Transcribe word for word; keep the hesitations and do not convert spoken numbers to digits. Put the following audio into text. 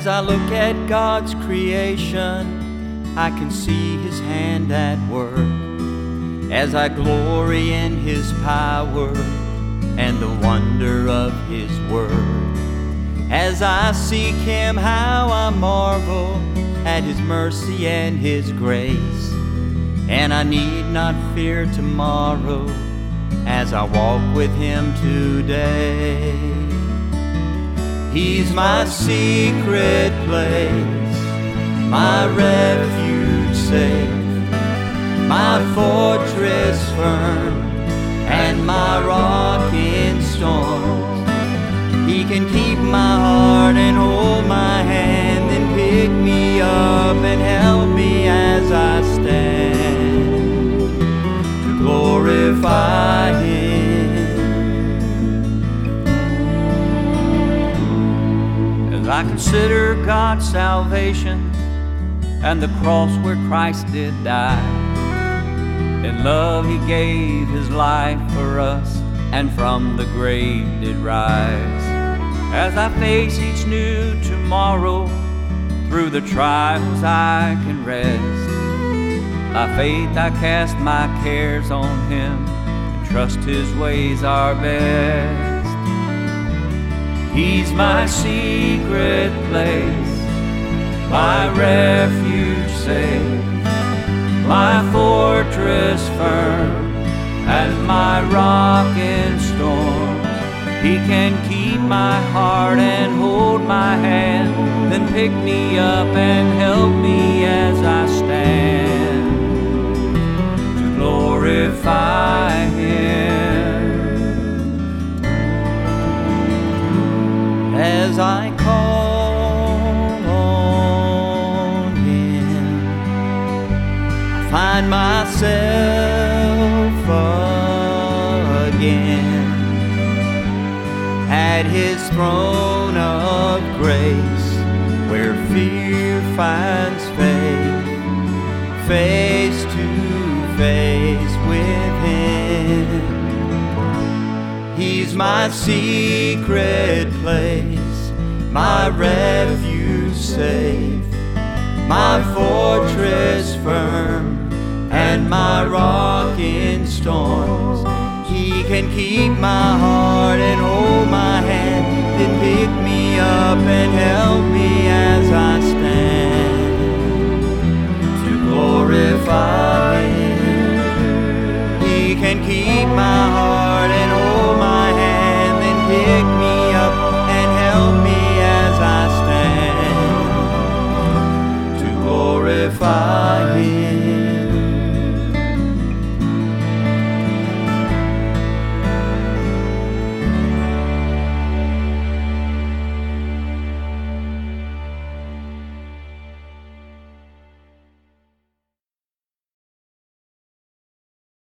As I look at God's creation, I can see His hand at work. As I glory in His power and the wonder of His word. As I seek Him, how I marvel at His mercy and His grace. And I need not fear tomorrow as I walk with Him today. He's my secret place, my refuge safe, my fortress firm, and my rock in storms. He can keep my heart and hold my hand and pick me up and help me as I stand to glorify Him. As I consider God's salvation and the cross where Christ did die, in love He gave His life for us and from the grave did rise. As I face each new tomorrow, through the trials I can rest. By faith I cast my cares on Him and trust His ways are best. He's my secret place, my refuge safe, my fortress firm, and my rock in storms. He can keep my heart and hold my hand, then pick me up and help me as I stand to glorify Him. As I call on Him, I find myself again at His throne of grace, where fear finds faith, face to face with Him. He's my secret place, my refuge safe, my fortress firm, and my rock in storms. He can keep my heart and hold my hand, then pick me up and help me